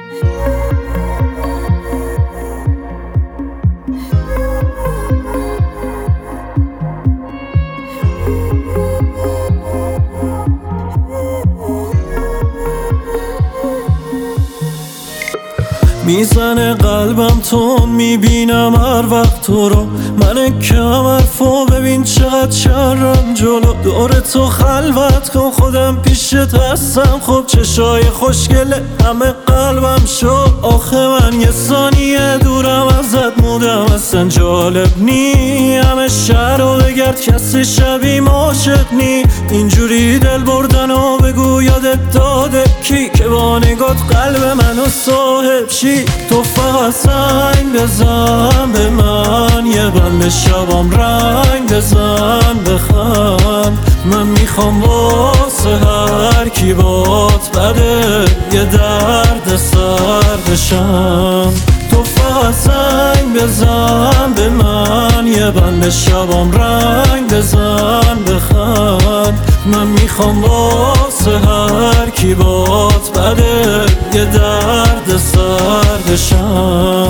میزنه قلبم تون، میبینم هر وقت تو رو. من کم حرفو ببین چقدر شرم جلو. دور تو خلوت کن خودم پیشت هستم. خب چشای خوشگله همه قلبم شو. آخه من یه ثانیه دورم ازت مودم اصلا جالب نی. همه شهر رو بگرد کسی شبیه عاشق نی. اینجوری دل بردن و بگو یادت داده کی که با نگات قلب منو صاحب شی. تو فقط سنگ بزن به من، یه بند شبام رنگ بزن بخند. من میخوام واسه هر کی بات بده یه درد سر بشم. تو فقط سنگ بزن به من، یه بند شبام رنگ بزن بخند. من میخوام واسه هر کی بات بده یه درد سر بشم.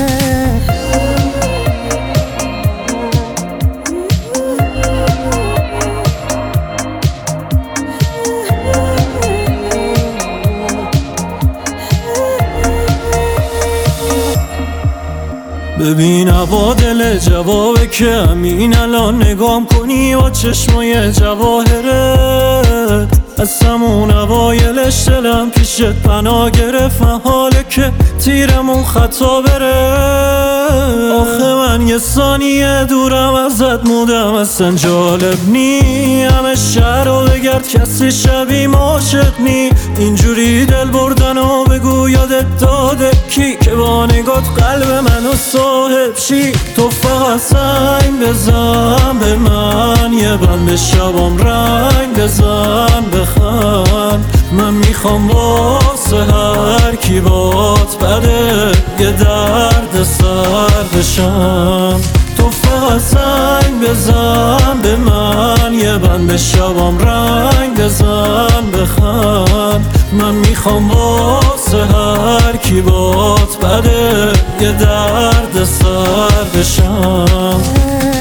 ببین عوادل جوابه که همین الان نگام کنی با چشمای جواهرت. از همون اوایلش دلم پیشت پناه گرفت، محاله که تیرمون خطا بره. آخه من یه ثانیه دورم ازت مودم اصلا جالب نی. همه شهر رو بگرد کسی شبیه عاشق نی. اینجوری دل بردن و بگو یادت داده کی که با نگات قلب منو صاحب شی. تو فقط سنگ بزن به من، یه بند شبام رنگ بزن بخند. من میخوام واسه هر کی بات بده یه درد سر بشم. تو فقط سنگ بزن به من، یه بند شبام رنگ بزن بخند. من میخوام واسه هر کی بات بده یه درد سر بشم.